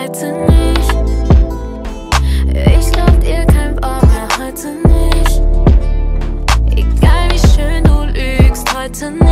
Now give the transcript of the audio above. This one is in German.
heute nicht. Ich glaub dir kein Wort mehr, heute nicht. Egal wie schön du lügst, heute nicht.